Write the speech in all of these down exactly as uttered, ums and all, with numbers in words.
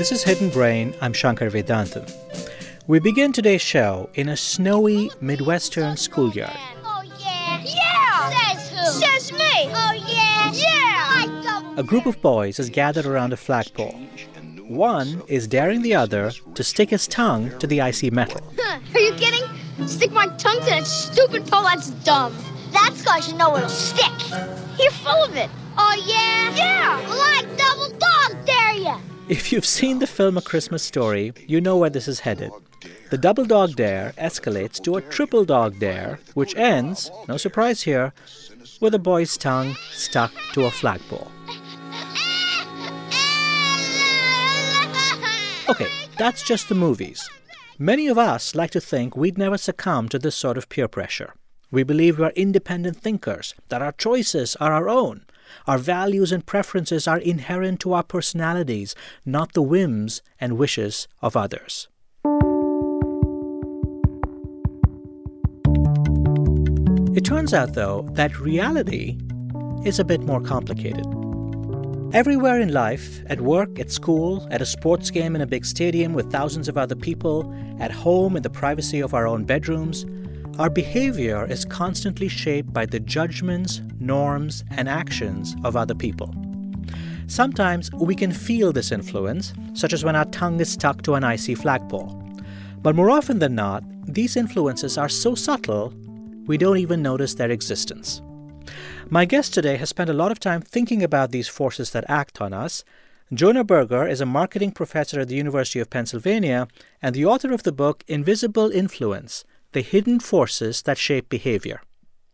This is Hidden Brain. I'm Shankar Vedantam. We begin today's show in a snowy Midwestern schoolyard. Oh, yeah. Yeah! Says who? Says me. Oh, yeah. Yeah! I don't... A group of boys is gathered around a flagpole. One is daring the other to stick his tongue to the icy metal. Huh. Are you kidding? Stick my tongue to that stupid pole? That's dumb. That's because you know it'll stick. You're full of it. Oh, yeah? Yeah! Well, I double dog dare you! If you've seen the film A Christmas Story, you know where this is headed. The double dog dare escalates to a triple dog dare, which ends, no surprise here, with a boy's tongue stuck to a flagpole. Okay, that's just the movies. Many of us like to think we'd never succumb to this sort of peer pressure. We believe we're independent thinkers, that our choices are our own. Our values and preferences are inherent to our personalities, not the whims and wishes of others. It turns out, though, that reality is a bit more complicated. Everywhere in life, at work, at school, at a sports game in a big stadium with thousands of other people, at home in the privacy of our own bedrooms, our behavior is constantly shaped by the judgments, norms, and actions of other people. Sometimes we can feel this influence, such as when our tongue is stuck to an icy flagpole. But more often than not, these influences are so subtle, we don't even notice their existence. My guest today has spent a lot of time thinking about these forces that act on us. Jonah Berger is a marketing professor at the University of Pennsylvania and the author of the book Invisible Influence: The Hidden Forces That Shape Behavior.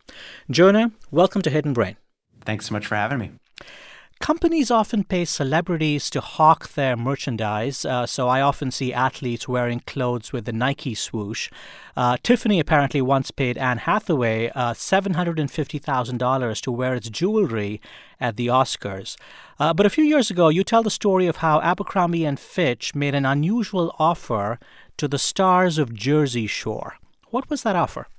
Jonah, welcome to Hidden Brain. Thanks so much for having me. Companies often pay celebrities to hawk their merchandise, uh, so I often see athletes wearing clothes with the Nike swoosh. Uh, Tiffany apparently once paid Anne Hathaway uh, seven hundred fifty thousand dollars to wear its jewelry at the Oscars. Uh, but a few years ago, you tell the story of how Abercrombie and Fitch made an unusual offer to the stars of Jersey Shore. What was that offer?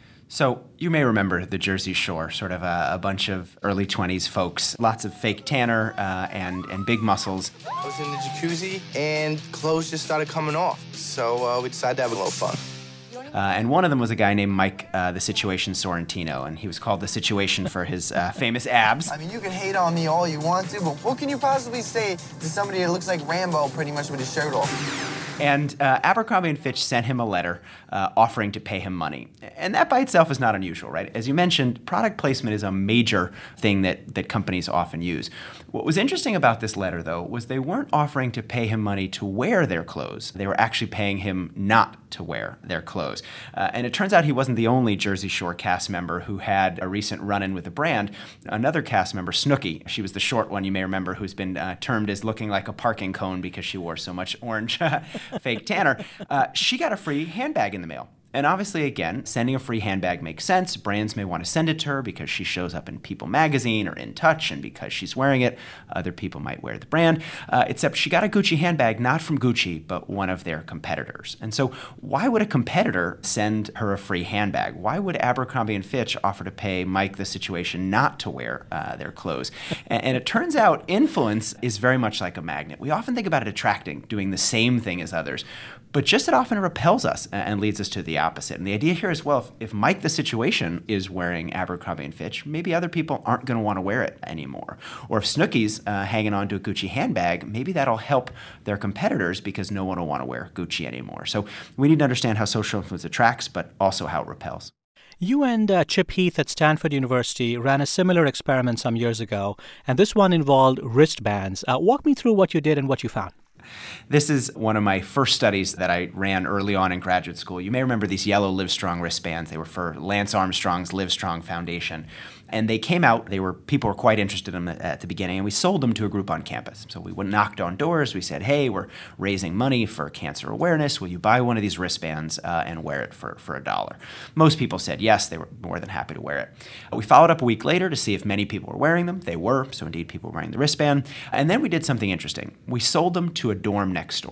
So you may remember the Jersey Shore, sort of a, a bunch of early twenties folks, lots of fake tanner uh, and, and big muscles. I was in the jacuzzi and clothes just started coming off. So uh, we decided to have a little fun. Uh, and one of them was a guy named Mike uh, the Situation Sorrentino, and he was called the Situation for his uh, famous abs. I mean, you can hate on me all you want to, but what can you possibly say to somebody that looks like Rambo pretty much with his shirt off? And uh, Abercrombie and Fitch sent him a letter uh, offering to pay him money. And that by itself is not unusual, right? As you mentioned, product placement is a major thing that, that companies often use. What was interesting about this letter, though, was they weren't offering to pay him money to wear their clothes. They were actually paying him not to wear their clothes. Uh, and it turns out he wasn't the only Jersey Shore cast member who had a recent run-in with the brand. Another cast member, Snooki, she was the short one you may remember, who's been uh, termed as looking like a parking cone because she wore so much orange fake tanner. Uh, she got a free handbag in the mail. And obviously, again, sending a free handbag makes sense. Brands may want to send it to her because she shows up in People magazine or In Touch, and because she's wearing it, other people might wear the brand. Uh, except she got a Gucci handbag, not from Gucci, but one of their competitors. And so why would a competitor send her a free handbag? Why would Abercrombie and Fitch offer to pay Mike the Situation not to wear uh, their clothes? And, and it turns out influence is very much like a magnet. We often think about it attracting, doing the same thing as others, but just as often it repels us and leads us to the opposite. And the idea here is, well, if, if Mike the Situation is wearing Abercrombie and Fitch, maybe other people aren't going to want to wear it anymore. Or if Snooki's uh, hanging on to a Gucci handbag, maybe that'll help their competitors because no one will want to wear Gucci anymore. So we need to understand how social influence attracts, but also how it repels. You and uh, Chip Heath at Stanford University ran a similar experiment some years ago, and this one involved wristbands. Uh, walk me through what you did and what you found. This is one of my first studies that I ran early on in graduate school. You may remember these yellow Livestrong wristbands. They were for Lance Armstrong's Livestrong Foundation. And they came out, they were people were quite interested in them at the beginning, and we sold them to a group on campus. So we went knocked on doors, we said, hey, we're raising money for cancer awareness, will you buy one of these wristbands uh, and wear it for, for a dollar? Most people said yes, they were more than happy to wear it. We followed up a week later to see if many people were wearing them. They were, so indeed people were wearing the wristband. And then we did something interesting. We sold them to a dorm next door.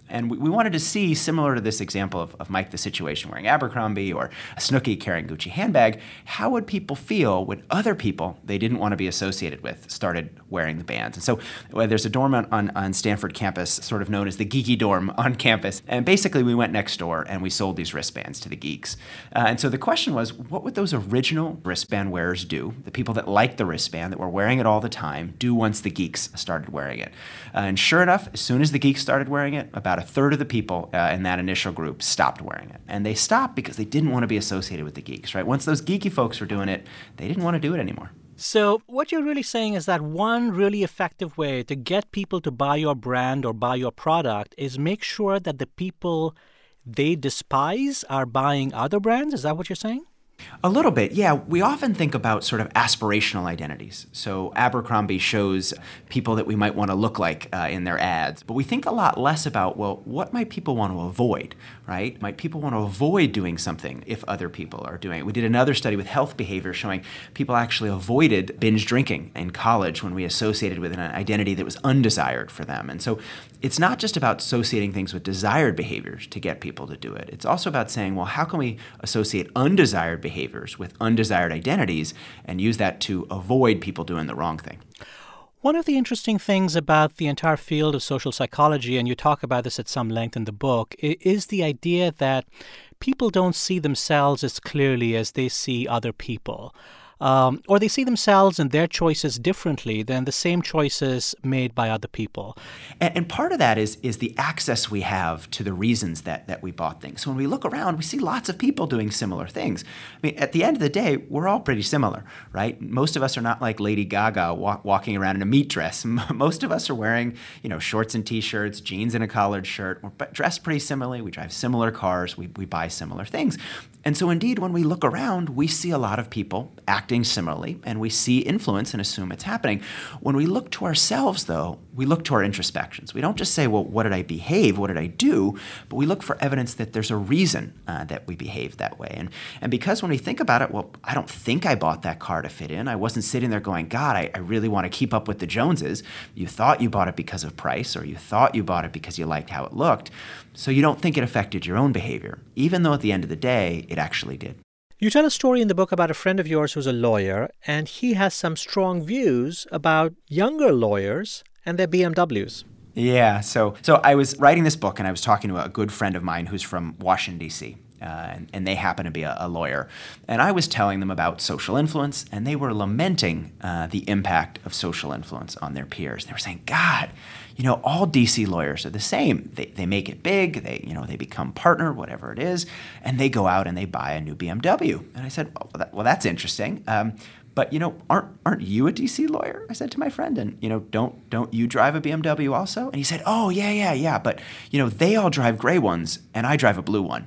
And we, we wanted to see, similar to this example of, of Mike the Situation wearing Abercrombie or Snooki carrying Gucci handbag, how would people feel when other people they didn't want to be associated with started wearing the bands? And so well, there's a dorm on, on, on Stanford campus, sort of known as the geeky dorm on campus. And basically we went next door and we sold these wristbands to the geeks. Uh, and so the question was, what would those original wristband wearers do, the people that liked the wristband, that were wearing it all the time, do once the geeks started wearing it? Uh, and sure enough, as soon as the geeks started wearing it, about a third of the people uh, in that initial group stopped wearing it. And they stopped because they didn't want to be associated with the geeks, right? Once those geeky folks were doing it, they didn't want to do it anymore. So what you're really saying is that one really effective way to get people to buy your brand or buy your product is make sure that the people they despise are buying other brands? Is that what you're saying? A little bit, yeah. We often think about sort of aspirational identities. So Abercrombie shows people that we might want to look like uh, in their ads. But we think a lot less about, well, what might people want to avoid, right? Might people want to avoid doing something if other people are doing it? We did another study with health behavior showing people actually avoided binge drinking in college when we associated with an identity that was undesired for them. And so it's not just about associating things with desired behaviors to get people to do it. It's also about saying, well, how can we associate undesired behaviors behaviors with undesired identities and use that to avoid people doing the wrong thing? One of the interesting things about the entire field of social psychology, and you talk about this at some length in the book, is the idea that people don't see themselves as clearly as they see other people. Um, or they see themselves and their choices differently than the same choices made by other people. And, and part of that is is the access we have to the reasons that, that we bought things. So when we look around, we see lots of people doing similar things. I mean, at the end of the day, we're all pretty similar, right? Most of us are not like Lady Gaga walk, walking around in a meat dress. Most of us are wearing, you know, shorts and T-shirts, jeans and a collared shirt. We're dressed pretty similarly. We drive similar cars. We, we buy similar things. And so indeed, when we look around, we see a lot of people acting similarly, and we see influence and assume it's happening. When we look to ourselves, though, we look to our introspections. We don't just say, well, what did I behave? What did I do? But we look for evidence that there's a reason uh, that we behaved that way. And, and because when we think about it, well, I don't think I bought that car to fit in. I wasn't sitting there going, God, I, I really want to keep up with the Joneses. You thought you bought it because of price, or you thought you bought it because you liked how it looked. So you don't think it affected your own behavior, even though at the end of the day, it actually did. You tell a story in the book about a friend of yours who's a lawyer, and he has some strong views about younger lawyers and their B M Ws. Yeah, so so I was writing this book, and I was talking to a good friend of mine who's from Washington, D C, uh, and, and they happen to be a, a lawyer. And I was telling them about social influence, and they were lamenting uh, the impact of social influence on their peers. They were saying, God, you know, all D C lawyers are the same. They they make it big, they, you know, they become partner, whatever it is, and they go out and they buy a new B M W. And I said, well, that, well that's interesting. Um, but, you know, aren't aren't you a D C lawyer? I said to my friend, and, you know, don't don't you drive a B M W also? And he said, oh, yeah, yeah, yeah. But, you know, they all drive gray ones, and I drive a blue one.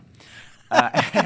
Uh,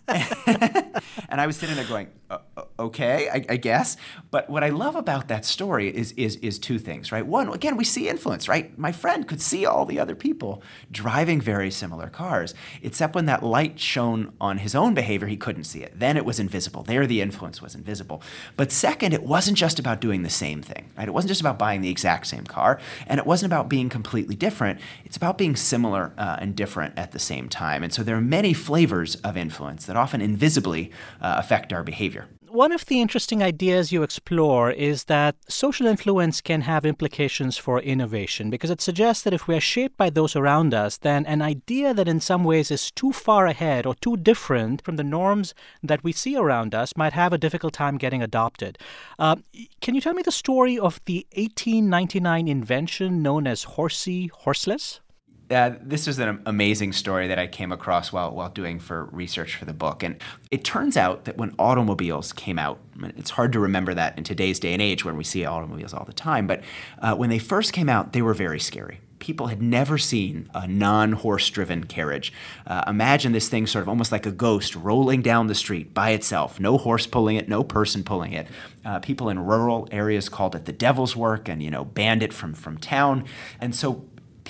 and I was sitting there going, uh, okay, I, I guess. But what I love about that story is, is is two things, right? One, again, we see influence, right? My friend could see all the other people driving very similar cars, except when that light shone on his own behavior, he couldn't see it. Then it was invisible. There, the influence was invisible. But second, it wasn't just about doing the same thing, right? It wasn't just about buying the exact same car, and it wasn't about being completely different. It's about being similar uh, and different at the same time. And so there are many flavors of influence that often invisibly uh, affect our behavior. One of the interesting ideas you explore is that social influence can have implications for innovation, because it suggests that if we are shaped by those around us, then an idea that in some ways is too far ahead or too different from the norms that we see around us might have a difficult time getting adopted. Uh, can you tell me the story of the eighteen ninety-nine invention known as horsey horseless? Uh, this is an amazing story that I came across while while doing for research for the book. And it turns out that when automobiles came out, I mean, it's hard to remember that in today's day and age when we see automobiles all the time, but uh, when they first came out, they were very scary. People had never seen a non-horse-driven carriage. Uh, imagine this thing sort of almost like a ghost rolling down the street by itself. No horse pulling it, no person pulling it. Uh, people in rural areas called it the devil's work and, you know, banned it from, from town. And so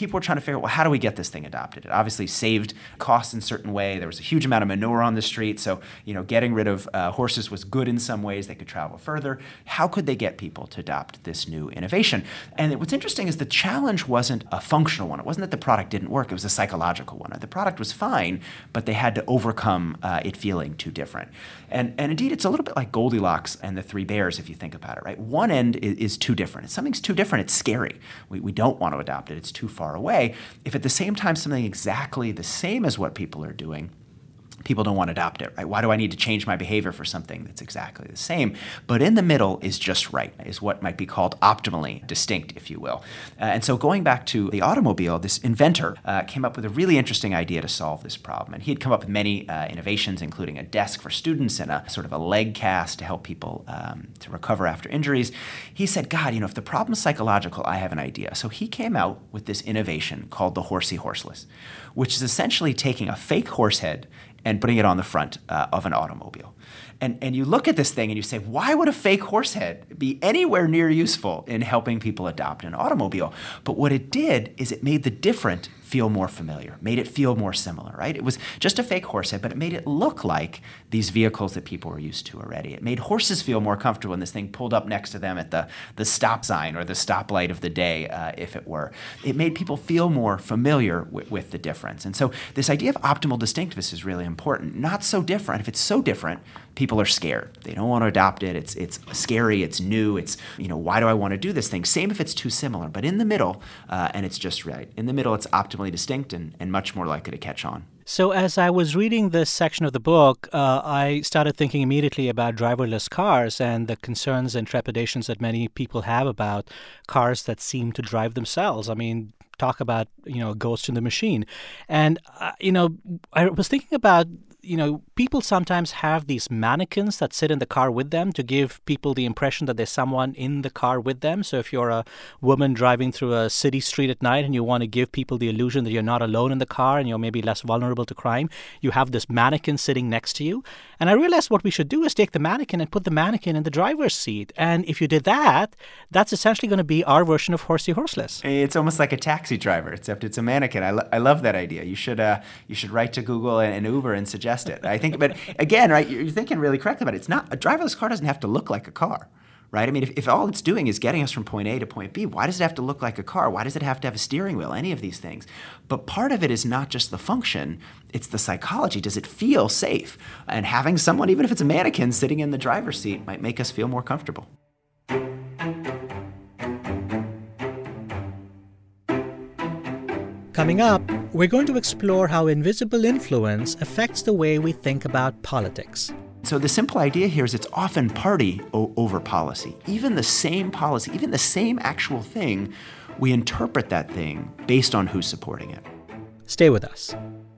people were trying to figure out, well, how do we get this thing adopted? It obviously saved costs in a certain way. There was a huge amount of manure on the street, so you know, getting rid of uh, horses was good in some ways. They could travel further. How could they get people to adopt this new innovation? And what's interesting is the challenge wasn't a functional one. It wasn't that the product didn't work. It was a psychological one. The product was fine, but they had to overcome uh, it feeling too different. And, and indeed, it's a little bit like Goldilocks and the Three Bears, if you think about it, right? One end is, is too different. If something's too different, it's scary. We, we don't want to adopt it. It's too far away. If at the same time something exactly the same as what people are doing, people don't want to adopt it, right? Why do I need to change my behavior for something that's exactly the same? But in the middle is just right, is what might be called optimally distinct, if you will. Uh, and so going back to the automobile, this inventor uh, came up with a really interesting idea to solve this problem. And he had come up with many uh, innovations, including a desk for students and a sort of a leg cast to help people um, to recover after injuries. He said, God, you know, if the problem's psychological, I have an idea. So he came out with this innovation called the Horsey Horseless, which is essentially taking a fake horse head and putting it on the front uh, of an automobile. And, and you look at this thing and you say, why would a fake horse head be anywhere near useful in helping people adopt an automobile? But what it did is it made the different feel more familiar, made it feel more similar, right? It was just a fake horse head, but it made it look like these vehicles that people were used to already. It made horses feel more comfortable when this thing pulled up next to them at the, the stop sign or the stoplight of the day, uh, if it were. It made people feel more familiar with, with the difference. And so this idea of optimal distinctiveness is really important. Not so different. If it's so different, people are scared. They don't want to adopt it. It's it's scary. It's new. It's, you know, why do I want to do this thing? Same if it's too similar. But in the middle, uh, and it's just right. In the middle, it's optimally distinct and, and much more likely to catch on. So as I was reading this section of the book, uh, I started thinking immediately about driverless cars and the concerns and trepidations that many people have about cars that seem to drive themselves. I mean, talk about, you know, a ghost in the machine. And, uh, you know, I was thinking about, you know, people sometimes have these mannequins that sit in the car with them to give people the impression that there's someone in the car with them. So if you're a woman driving through a city street at night and you want to give people the illusion that you're not alone in the car and you're maybe less vulnerable to crime, you have this mannequin sitting next to you. And I realized what we should do is take the mannequin and put the mannequin in the driver's seat. And if you did that, that's essentially going to be our version of Horsey Horseless. It's almost like a taxi driver, except it's a mannequin. I, lo- I love that idea. You should uh, you should write to Google and, and Uber and suggest it. I think, but again, right, you're thinking really correctly about it. It's not, a driverless car doesn't have to look like a car, right? I mean, if, if all it's doing is getting us from point A to point B, why does it have to look like a car? Why does it have to have a steering wheel? Any of these things. But part of it is not just the function, it's the psychology. Does it feel safe? And having someone, even if it's a mannequin, sitting in the driver's seat might make us feel more comfortable. Coming up, we're going to explore how invisible influence affects the way we think about politics. So the simple idea here is it's often party o- over policy. Even the same policy, even the same actual thing, we interpret that thing based on who's supporting it. Stay with us.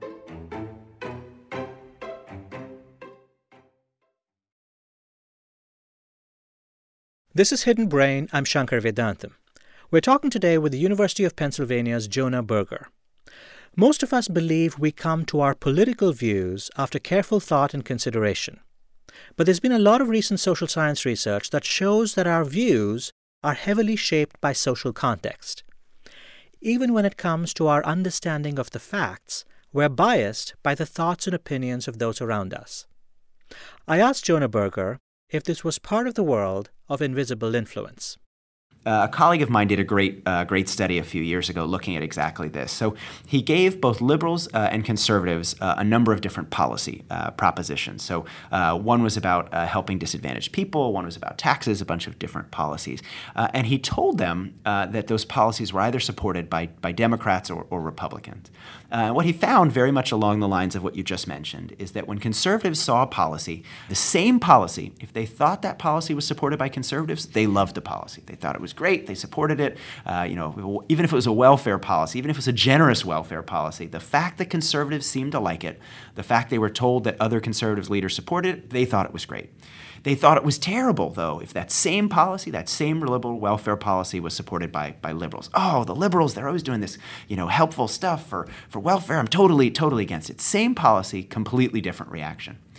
This is Hidden Brain. I'm Shankar Vedantam. We're talking today with the University of Pennsylvania's Jonah Berger. Most of us believe we come to our political views after careful thought and consideration. But there's been a lot of recent social science research that shows that our views are heavily shaped by social context. Even when it comes to our understanding of the facts, we're biased by the thoughts and opinions of those around us. I asked Jonah Berger if this was part of the world of invisible influence. Uh, a colleague of mine did a great uh, great study a few years ago looking at exactly this. So he gave both liberals uh, and conservatives uh, a number of different policy uh, propositions. So uh, one was about uh, helping disadvantaged people, one was about taxes, a bunch of different policies. Uh, and he told them uh, that those policies were either supported by, by Democrats or, or Republicans. Uh, what he found, very much along the lines of what you just mentioned, is that when conservatives saw a policy, the same policy, if they thought that policy was supported by conservatives, they loved the policy. They thought it was great. They supported it. Uh, you know, even if it was a welfare policy, even if it was a generous welfare policy, the fact that conservatives seemed to like it, the fact they were told that other conservative leaders supported it, they thought it was great. They thought it was terrible, though, if that same policy, that same liberal welfare policy was supported by, by liberals. Oh, the liberals, they're always doing this, you know, helpful stuff for, for welfare. I'm totally, totally against it. Same policy, completely different reaction.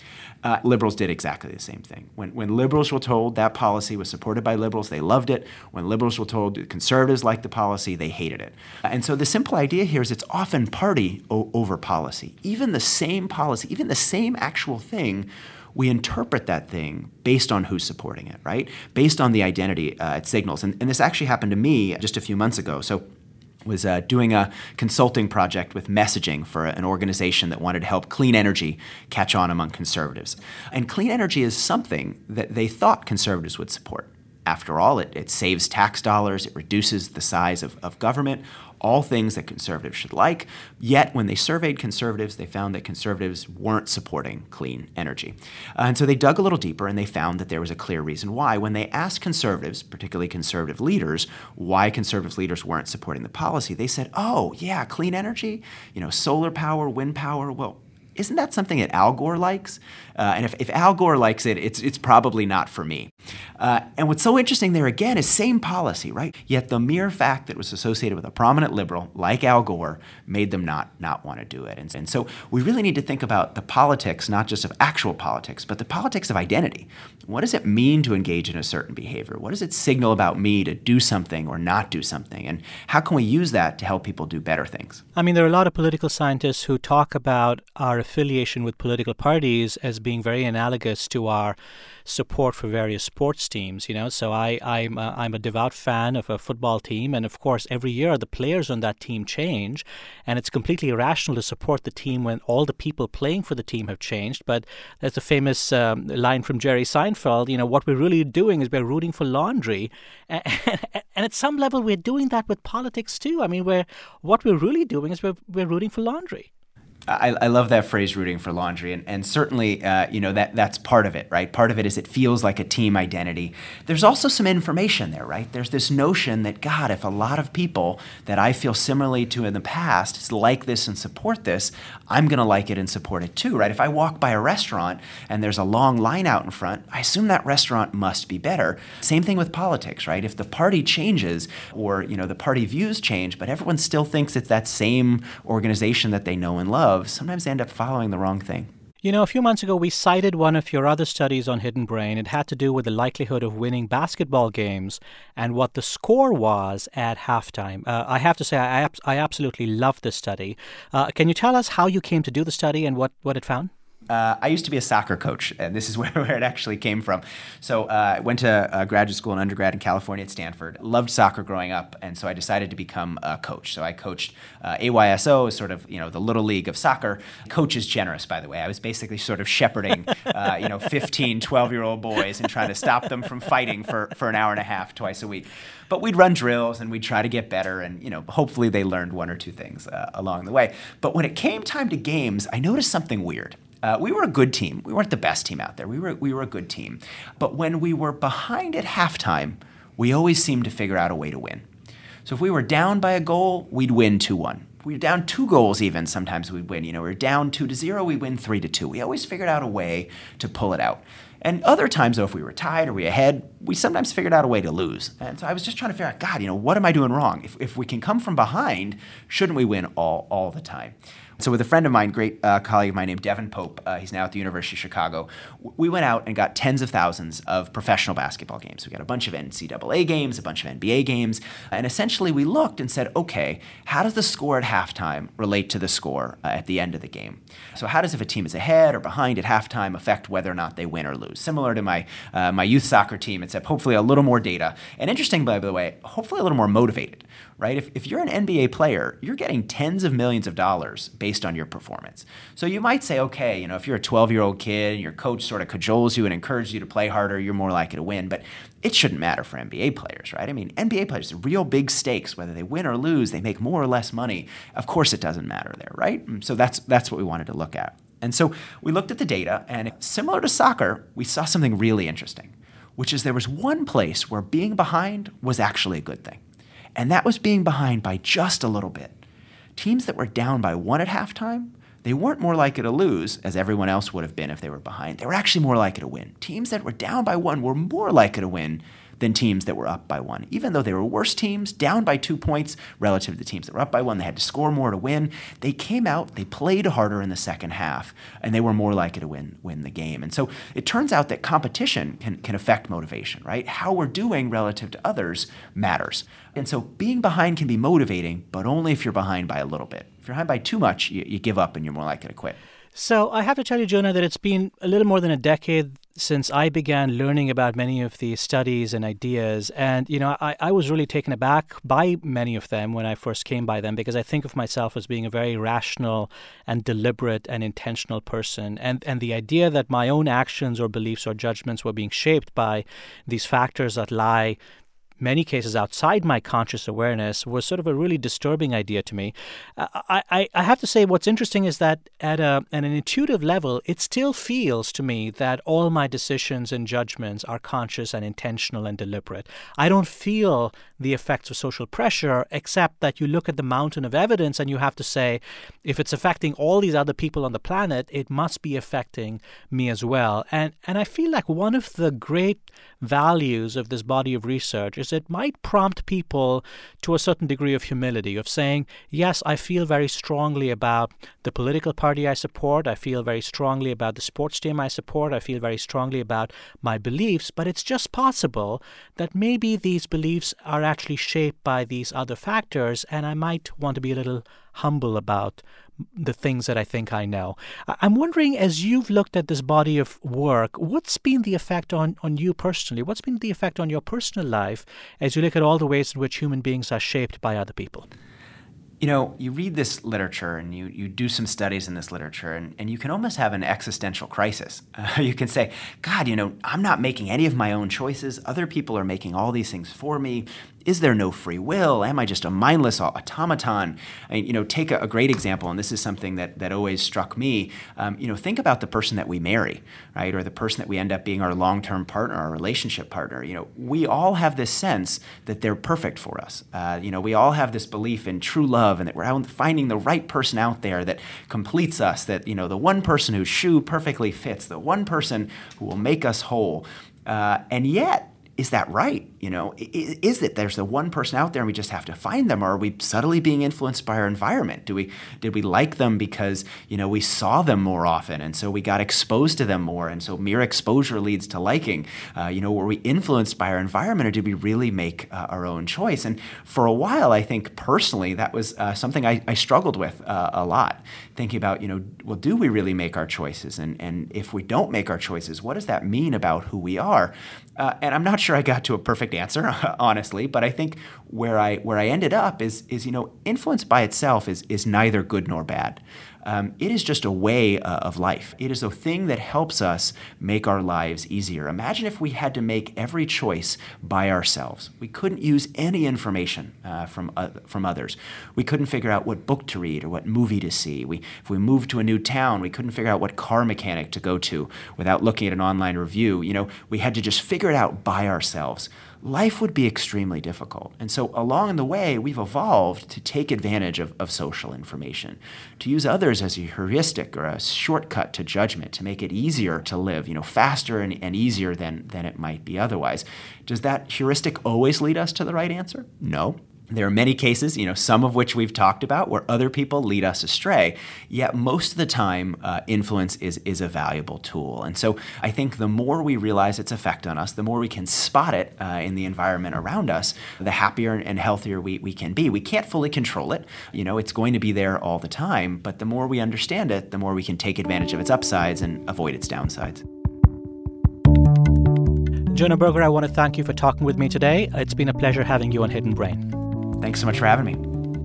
Uh, liberals did exactly the same thing. When, when liberals were told that policy was supported by liberals, they loved it. When liberals were told conservatives liked the policy, they hated it. And so the simple idea here is it's often party o- over policy. Even the same policy, even the same actual thing, we interpret that thing based on who's supporting it, right? Based on the identity uh, it signals. And, and this actually happened to me just a few months ago. So was uh, doing a consulting project with messaging for an organization that wanted to help clean energy catch on among conservatives. And clean energy is something that they thought conservatives would support. After all, it, it saves tax dollars, it reduces the size of, of government, all things that conservatives should like. Yet, when they surveyed conservatives, they found that conservatives weren't supporting clean energy. Uh, and so they dug a little deeper, and they found that there was a clear reason why. When they asked conservatives, particularly conservative leaders, why conservative leaders weren't supporting the policy, they said, oh, yeah, clean energy, you know, solar power, wind power, well, isn't that something that Al Gore likes? Uh, and if, if Al Gore likes it, it's, it's probably not for me. Uh, and what's so interesting there, again, is same policy, right? Yet the mere fact that it was associated with a prominent liberal like Al Gore made them not, not want to do it. And, and so we really need to think about the politics, not just of actual politics, but the politics of identity. What does it mean to engage in a certain behavior? What does it signal about me to do something or not do something? And how can we use that to help people do better things? I mean, there are a lot of political scientists who talk about our affiliation with political parties as being very analogous to our support for various sports teams, you know. So I, I'm, a, I'm a devout fan of a football team, and of course, every year the players on that team change, and it's completely irrational to support the team when all the people playing for the team have changed. But there's a famous um, line from Jerry Seinfeld, you know, what we're really doing is we're rooting for laundry, and, and at some level we're doing that with politics too. I mean, we're, what we're really doing is we're, we're rooting for laundry. I, I love that phrase, rooting for laundry, and, and certainly, uh, you know, that that's part of it, right? Part of it is it feels like a team identity. There's also some information there, right? There's this notion that, God, if a lot of people that I feel similarly to in the past like this and support this, I'm going to like it and support it too, right? If I walk by a restaurant and there's a long line out in front, I assume that restaurant must be better. Same thing with politics, right? If the party changes or, you know, the party views change, but everyone still thinks it's that same organization that they know and love, sometimes they end up following the wrong thing. You know, a few months ago, we cited one of your other studies on Hidden Brain. It had to do with the likelihood of winning basketball games and what the score was at halftime. Uh, I have to say, I, I absolutely love this study. Uh, can you tell us how you came to do the study and what, what it found? Uh, I used to be a soccer coach, and this is where, where it actually came from. So uh, I went to uh, graduate school and undergrad in California at Stanford. Loved soccer growing up, and so I decided to become a coach. So I coached uh, A Y S O, sort of, you know, the little league of soccer. Coach is generous, by the way. I was basically sort of shepherding, uh, you know, fifteen, twelve-year-old boys and trying to stop them from fighting for, for an hour and a half twice a week. But we'd run drills and we'd try to get better, and, you know, hopefully they learned one or two things uh, along the way. But when it came time to games, I noticed something weird. Uh, we were a good team. We weren't the best team out there. We were we were a good team. But when we were behind at halftime, we always seemed to figure out a way to win. So if we were down by a goal, we'd win two one. If we were down two goals even, sometimes we'd win. You know, we were down two to zero, we'd win three to two. We always figured out a way to pull it out. And other times, though, if we were tied or we were ahead, we sometimes figured out a way to lose. And so I was just trying to figure out, God, you know, what am I doing wrong? If, if we can come from behind, shouldn't we win all, all the time? So with a friend of mine, great uh, colleague of mine named Devin Pope, uh, he's now at the University of Chicago, w- we went out and got tens of thousands of professional basketball games. We got a bunch of N C double A games, a bunch of N B A games, and essentially we looked and said, okay, how does the score at halftime relate to the score uh, at the end of the game? So how does, if a team is ahead or behind at halftime, affect whether or not they win or lose? Similar to my uh, my youth soccer team, except hopefully a little more data. And interesting, by the way, hopefully a little more motivated, right? If, if you're an N B A player, you're getting tens of millions of dollars based on your performance. So you might say, okay, you know, if you're a twelve-year-old kid and your coach sort of cajoles you and encourages you to play harder, you're more likely to win. But it shouldn't matter for N B A players, right? I mean, N B A players, real big stakes, whether they win or lose, they make more or less money. Of course it doesn't matter there, right? So that's that's what we wanted to look at. And so we looked at the data, and similar to soccer, we saw something really interesting, which is there was one place where being behind was actually a good thing. And that was being behind by just a little bit. Teams that were down by one at halftime, they weren't more likely to lose, as everyone else would have been if they were behind. They were actually more likely to win. Teams that were down by one were more likely to win than teams that were up by one. Even though they were worse teams, down by two points relative to the teams that were up by one, they had to score more to win. They came out, they played harder in the second half, and they were more likely to win win the game. And so it turns out that competition can, can affect motivation, right? How we're doing relative to others matters. And so being behind can be motivating, but only if you're behind by a little bit. If you're behind by too much, you, you give up and you're more likely to quit. So I have to tell you, Jonah, that it's been a little more than a decade since I began learning about many of these studies and ideas. And, you know, I, I was really taken aback by many of them when I first came by them, because I think of myself as being a very rational and deliberate and intentional person. And, and the idea that my own actions or beliefs or judgments were being shaped by these factors that lie many cases outside my conscious awareness was sort of a really disturbing idea to me. Uh, I, I have to say what's interesting is that at, a, at an intuitive level, it still feels to me that all my decisions and judgments are conscious and intentional and deliberate. I don't feel the effects of social pressure, except that you look at the mountain of evidence and you have to say, if it's affecting all these other people on the planet, it must be affecting me as well. And, and I feel like one of the great values of this body of research is it might prompt people to a certain degree of humility, of saying, yes, I feel very strongly about the political party I support. I feel very strongly about the sports team I support. I feel very strongly about my beliefs. But it's just possible that maybe these beliefs are actually shaped by these other factors, and I might want to be a little humble about the things that I think I know. I'm wondering, as you've looked at this body of work, what's been the effect on, on you personally? What's been the effect on your personal life as you look at all the ways in which human beings are shaped by other people? You know, you read this literature and you, you do some studies in this literature, and, and you can almost have an existential crisis. Uh, you can say, God, you know, I'm not making any of my own choices. Other people are making all these things for me. Is there no free will? Am I just a mindless automaton? I mean, you know, take a, a great example, and this is something that, that always struck me. Um, you know, think about the person that we marry, right? Or the person that we end up being our long-term partner, our relationship partner. You know, we all have this sense that they're perfect for us. Uh, you know, we all have this belief in true love and that we're out finding the right person out there that completes us, that, you know, the one person whose shoe perfectly fits, the one person who will make us whole. Uh, and yet, is that right? You know, is it there's the one person out there and we just have to find them? Or are we subtly being influenced by our environment? Do we did we like them because, you know, we saw them more often and so we got exposed to them more, and so mere exposure leads to liking? Uh, you know, were we influenced by our environment, or did we really make uh, our own choice? And for a while, I think personally that was uh, something I, I struggled with uh, a lot, thinking about, you know, well, do we really make our choices? And and if we don't make our choices, what does that mean about who we are? Uh, and I'm not sure I got to a perfect answer, honestly, but I think where I where I ended up is is you know, influence by itself is is neither good nor bad. Um, it is just a way uh, of life. It is a thing that helps us make our lives easier. Imagine if we had to make every choice by ourselves. We couldn't use any information uh, from uh, from others. We couldn't figure out what book to read or what movie to see. We, if we moved to a new town, we couldn't figure out what car mechanic to go to without looking at an online review. You know, we had to just figure it out by ourselves. Life would be extremely difficult. And so along the way, we've evolved to take advantage of, of social information, to use others as a heuristic or a shortcut to judgment, to make it easier to live, you know, faster and, and easier than, than it might be otherwise. Does that heuristic always lead us to the right answer? No. There are many cases, you know, some of which we've talked about, where other people lead us astray. Yet most of the time, uh, influence is is a valuable tool. And so I think the more we realize its effect on us, the more we can spot it uh, in the environment around us, the happier and healthier we, we can be. We can't fully control it. You know, it's going to be there all the time. But the more we understand it, the more we can take advantage of its upsides and avoid its downsides. Jonah Berger, I want to thank you for talking with me today. It's been a pleasure having you on Hidden Brain. Thanks so much for having me.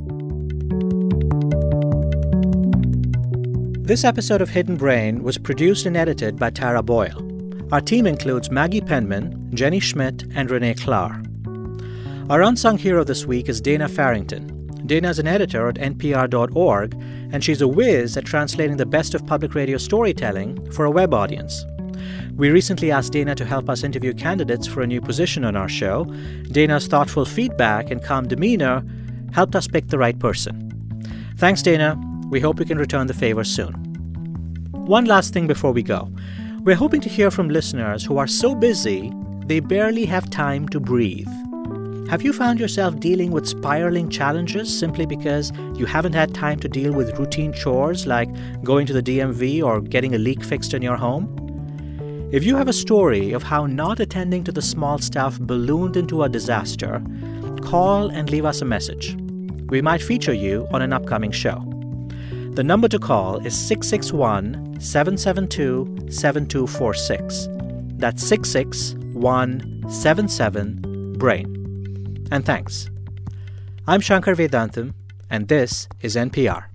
This episode of Hidden Brain was produced and edited by Tara Boyle. Our team includes Maggie Penman, Jenny Schmidt, and Renee Klahr. Our unsung hero this week is Dana Farrington. Dana is an editor at N P R dot org, and she's a whiz at translating the best of public radio storytelling for a web audience. We recently asked Dana to help us interview candidates for a new position on our show. Dana's thoughtful feedback and calm demeanor helped us pick the right person. Thanks, Dana. We hope we can return the favor soon. One last thing before we go. We're hoping to hear from listeners who are so busy they barely have time to breathe. Have you found yourself dealing with spiraling challenges simply because you haven't had time to deal with routine chores like going to the D M V or getting a leak fixed in your home? If you have a story of how not attending to the small stuff ballooned into a disaster, call and leave us a message. We might feature you on an upcoming show. The number to call is six six one, seven seven two, seven two four six. That's six six one, seven seven, BRAIN. And thanks. I'm Shankar Vedantam, and this is N P R.